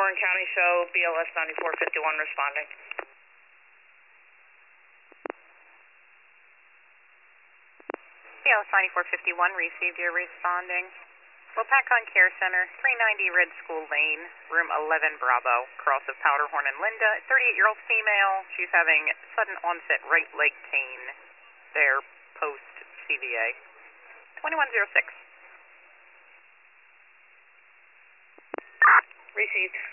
Warren County show, BLS 9451 responding. BLS 9451 received, you're responding. Wapakon Care Center, 390 Red School Lane, room 11 Bravo, cross of Powderhorn and Linda, 38-year-old female. She's having sudden onset right leg pain there post CVA. 2106. Received.